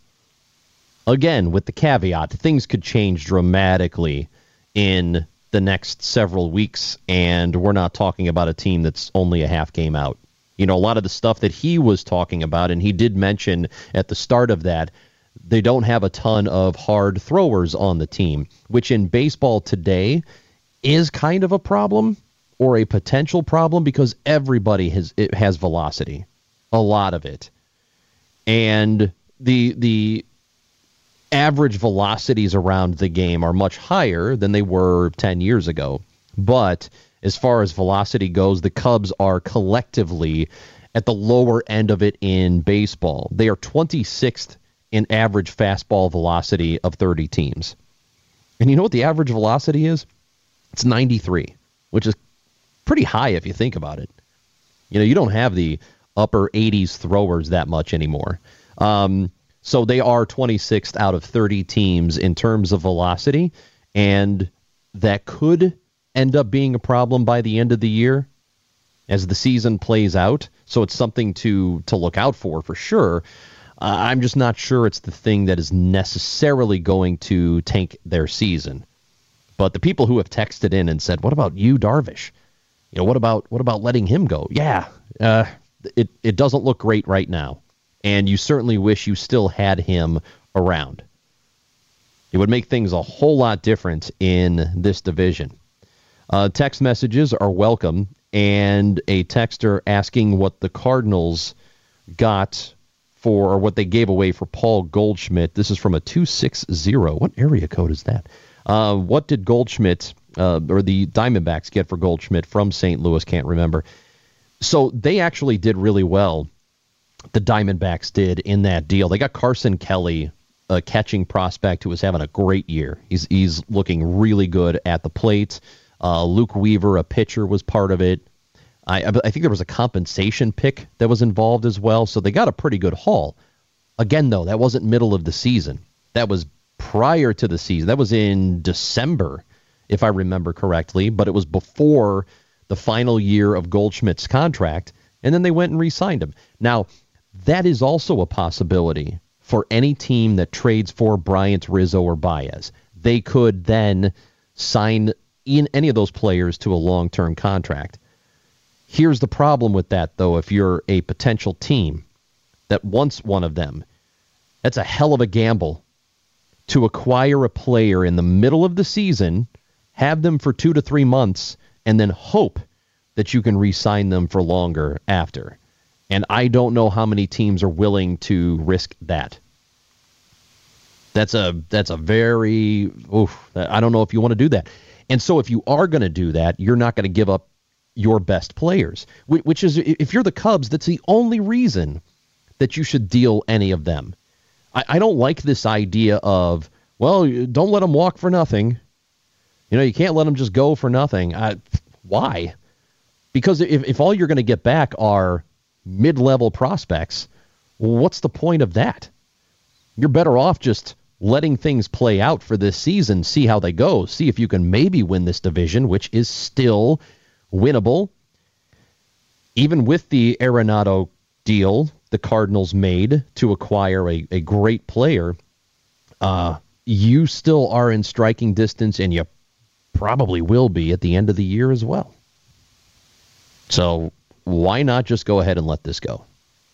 Again, with the caveat, things could change dramatically in the next several weeks, and we're not talking about a team that's only a half game out. You know, a lot of the stuff that he was talking about, and he did mention at the start of that, they don't have a ton of hard throwers on the team, which in baseball today is kind of a problem or a potential problem because everybody has it has velocity, a lot of it. And the the average velocities around the game are much higher than they were ten years ago. But as far as velocity goes, the Cubs are collectively at the lower end of it in baseball. They are twenty-sixth in average fastball velocity of thirty teams. And you know what the average velocity is? It's ninety-three, which is pretty high if you think about it. You know, you don't have the upper eighties throwers that much anymore. Um, so they are twenty-sixth out of thirty teams in terms of velocity, and that could end up being a problem by the end of the year as the season plays out. So it's something to to look out for, for sure. Uh, I'm just not sure it's the thing that is necessarily going to tank their season. But the people who have texted in and said, what about you, Darvish? You know, what about what about letting him go? Yeah, uh, it, it doesn't look great right now. And you certainly wish you still had him around. It would make things a whole lot different in this division. Uh, text messages are welcome. And a texter asking what the Cardinals got for, or what they gave away for Paul Goldschmidt. This is from a two six zero. What area code is that? Uh, what did Goldschmidt, uh, or the Diamondbacks get for Goldschmidt from Saint Louis? Can't remember. So they actually did really well. The Diamondbacks did in that deal. They got Carson Kelly, a catching prospect who was having a great year. He's he's looking really good at the plate. Uh, Luke Weaver, a pitcher, was part of it. I, I think there was a compensation pick that was involved as well, so they got a pretty good haul. Again, though, that wasn't middle of the season. That was prior to the season. That was in December, if I remember correctly, but it was before the final year of Goldschmidt's contract, and then they went and re-signed him. Now, that is also a possibility for any team that trades for Bryant, Rizzo, or Baez. They could then sign in any of those players to a long-term contract. Here's the problem with that, though, if you're a potential team that wants one of them. That's a hell of a gamble to acquire a player in the middle of the season, have them for two to three months, and then hope that you can re-sign them for longer after. And I don't know how many teams are willing to risk that. That's a that's a very, oof, I don't know if you want to do that. And so if you are going to do that, you're not going to give up your best players, which is, if you're the Cubs, that's the only reason that you should deal any of them. I, I don't like this idea of, well, don't let them walk for nothing. You know, you can't let them just go for nothing. I, why? Because if, if all you're going to get back are mid-level prospects, what's the point of that? You're better off just letting things play out for this season, see how they go, see if you can maybe win this division, which is still winnable. Even with the Arenado deal the Cardinals made to acquire a, a great player, uh, you still are in striking distance, and you probably will be at the end of the year as well. So why not just go ahead and let this go?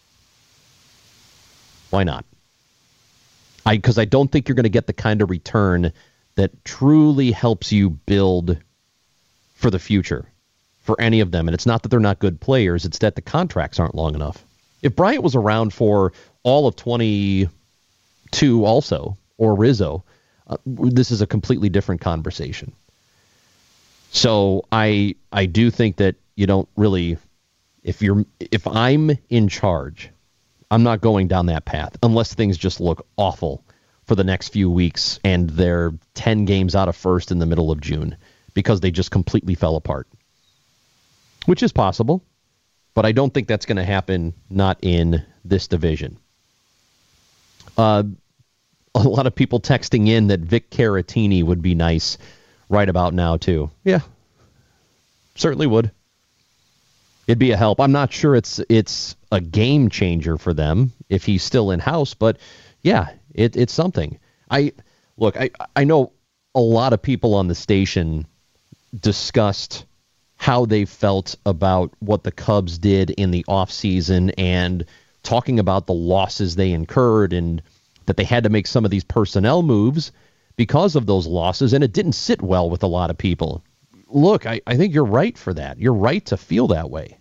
Why not? I because I don't think you're going to get the kind of return that truly helps you build for the future for any of them. And it's not that they're not good players, it's that the contracts aren't long enough. If Bryant was around for all of twenty-two also, or Rizzo, uh, this is a completely different conversation. So I I do think that you don't really, if you're if I'm in charge, I'm not going down that path unless things just look awful for the next few weeks and they're ten games out of first in the middle of June because they just completely fell apart. Which is possible, but I don't think that's going to happen, not in this division. Uh, a lot of people texting in that Vic Caratini would be nice right about now, too. Yeah, certainly would. It'd be a help. I'm not sure it's it's a game changer for them if he's still in-house, but yeah, it, it's something. I Look, I, I know a lot of people on the station discussed how they felt about what the Cubs did in the offseason and talking about the losses they incurred and that they had to make some of these personnel moves because of those losses, and it didn't sit well with a lot of people. Look, I, I think you're right for that. You're right to feel that way.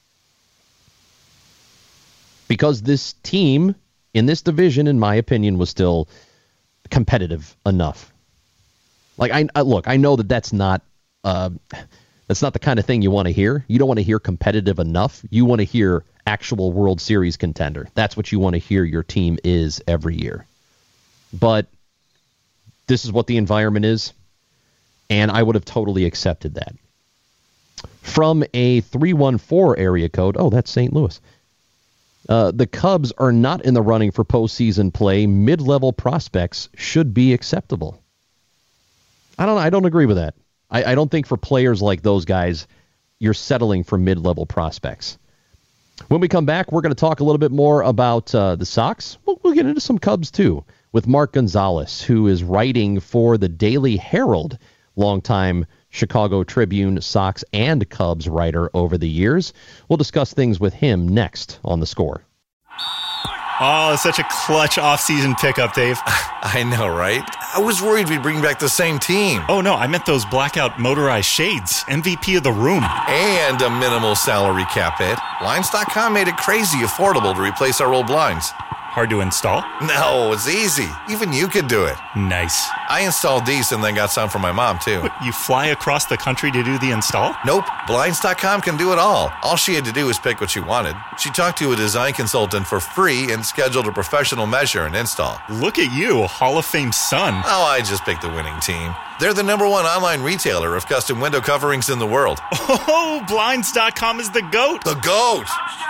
Because this team in this division, in my opinion, was still competitive enough. Like, I, I look, I know that that's not... Uh, That's not the kind of thing you want to hear. You don't want to hear competitive enough. You want to hear actual World Series contender. That's what you want to hear your team is every year. But this is what the environment is, and I would have totally accepted that. From a three one four area code, oh, that's Saint Louis. Uh, the Cubs are not in the running for postseason play. Mid-level prospects should be acceptable. I don't I don't agree with that. I, I don't think for players like those guys, you're settling for mid-level prospects. When we come back, we're going to talk a little bit more about uh, the Sox. We'll, we'll get into some Cubs, too, with Mark Gonzalez, who is writing for the Daily Herald, longtime Chicago Tribune, Sox, and Cubs writer over the years. We'll discuss things with him next on The Score. Oh, such a clutch off-season pickup, Dave. I know, right? I was worried we'd bring back the same team. Oh, no, I meant those blackout motorized shades. M V P of the room. And a minimal salary cap hit. Blinds dot com made it crazy affordable to replace our old blinds. Hard to install? No, it's easy. Even you could do it. Nice. I installed these and then got some for my mom, too. What, you fly across the country to do the install? Nope. Blinds dot com can do it all. All she had to do was pick what she wanted. She talked to a design consultant for free and scheduled a professional measure and install. Look at you, a Hall of Fame son. Oh, I just picked the winning team. They're the number one online retailer of custom window coverings in the world. Oh, Blinds dot com is the GOAT. The GOAT!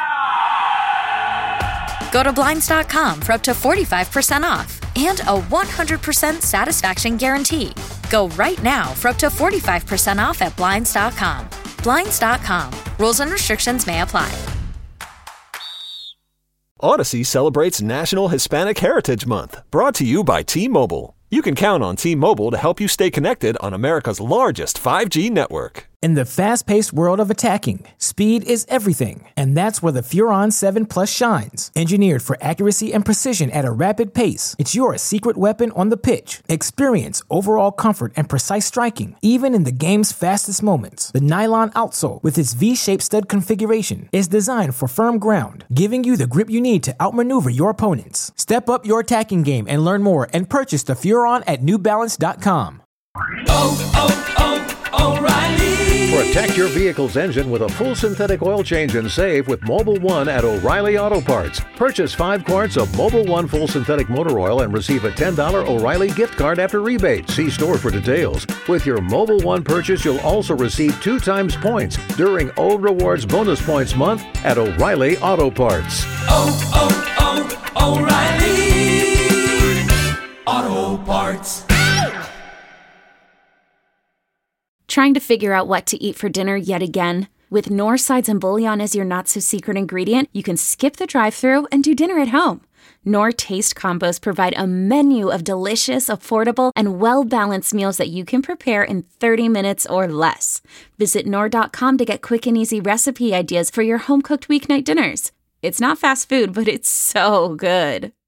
Go to Blinds dot com for up to forty-five percent off and a one hundred percent satisfaction guarantee. Go right now for up to forty-five percent off at Blinds dot com. Blinds dot com. Rules and restrictions may apply. Odyssey celebrates National Hispanic Heritage Month, brought to you by T-Mobile. You can count on T-Mobile to help you stay connected on America's largest five G network. In the fast-paced world of attacking, speed is everything, and that's where the Furon seven Plus shines. Engineered for accuracy and precision at a rapid pace, it's your secret weapon on the pitch. Experience overall comfort and precise striking, even in the game's fastest moments. The nylon outsole, with its V-shaped stud configuration, is designed for firm ground, giving you the grip you need to outmaneuver your opponents. Step up your attacking game and learn more and purchase the Furon at New Balance dot com. Oh, oh, oh, O'Reilly! Protect your vehicle's engine with a full synthetic oil change and save with Mobil one at O'Reilly Auto Parts. Purchase five quarts of Mobil one full synthetic motor oil and receive a ten dollars O'Reilly gift card after rebate. See store for details. With your Mobil one purchase, you'll also receive two times points during O Rewards Bonus Points Month at O'Reilly Auto Parts. Oh, oh, oh, O'Reilly Auto Parts. Trying to figure out what to eat for dinner yet again? With Knorr Sides and Bouillon as your not-so-secret ingredient, you can skip the drive-thru and do dinner at home. Knorr Taste Combos provide a menu of delicious, affordable, and well-balanced meals that you can prepare in thirty minutes or less. Visit Knorr dot com to get quick and easy recipe ideas for your home-cooked weeknight dinners. It's not fast food, but it's so good.